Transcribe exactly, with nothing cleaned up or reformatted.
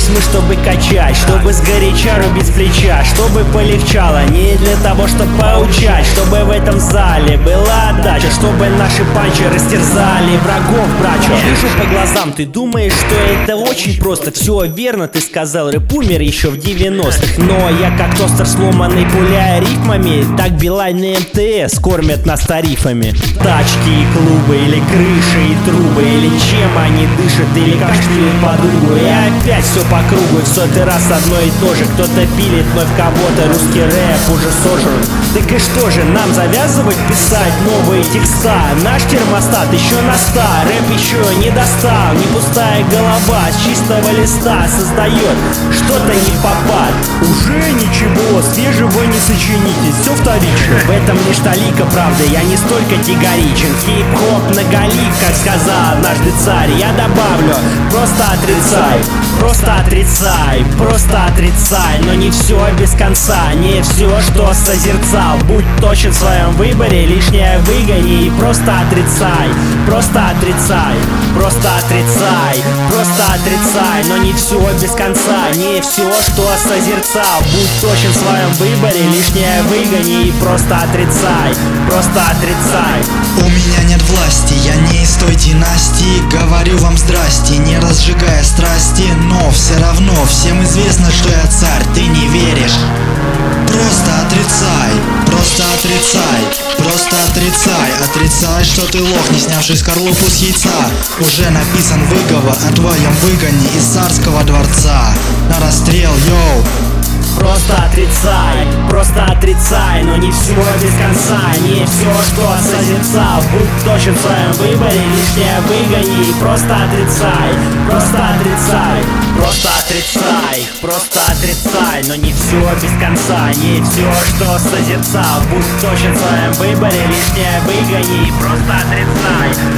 Здесь мы, чтобы качать, чтобы сгоряча рубить с плеча, чтобы полегчало, не для того, чтобы поучать, чтобы в этом зале была отдача, чтобы наши панчи растерзали врагов брачу. Вижу по глазам, ты думаешь, что это очень просто. Все верно, ты сказал, рэп умер еще в девяностых. Но я как тостер сломанный, пуляя рифмами. Так Билайн и эм тэ эс кормят нас тарифами. Тачки и клубы, или крыши и трубы, или чем они дышат, или как шпилят подругу. И опять все по кругу, и в сотый раз одно и то же. Кто-то пилит вновь кого-то, русский рэп уже сожран. Так и что же, нам завязывать писать новые текста? Наш термостат еще на ста, рэп еще не достал. Не пустая голова с чистого листа создает что-то не в попад. Уже ничего свежего не сочините, все вторично. В этом лишь талика правды, я не столько категоричен. Хип-хоп многолик, как сказал однажды царь. Я добавлю, просто отрицай, просто отрицай, просто отрицай. Но не все без конца, не все, что созерцал. Будь точен в своем выборе, лишнее выгони и просто отрицай, просто отрицай, просто отрицай, просто отрицай. Но не все без конца, не все, что созерцал. Будь точен в своем выборе, лишнее выгони и просто отрицай, просто отрицай. У меня нет власти, я не из той династии. Говорю вам здрасте, не разжигая страсти. Но все равно всем известно, что я царь, ты не веришь. Просто отрицай, просто отрицай, просто отрицай. Отрицай, что ты лох, не снявший скорлупу с яйца. Уже написан выговор о твоем выгоне из царского дворца на расстрел, йоу. Просто отрицай, просто отрицай. Но не все без конца, не все, что созерцал. Будь точен в своем выборе, лишнее выгони и просто отрицай, просто отрицай, просто отрицай, просто отрицай. Но не все без конца, не все, что созерцал. Будь точен в своем выборе, лишнее выгони и просто отрицай,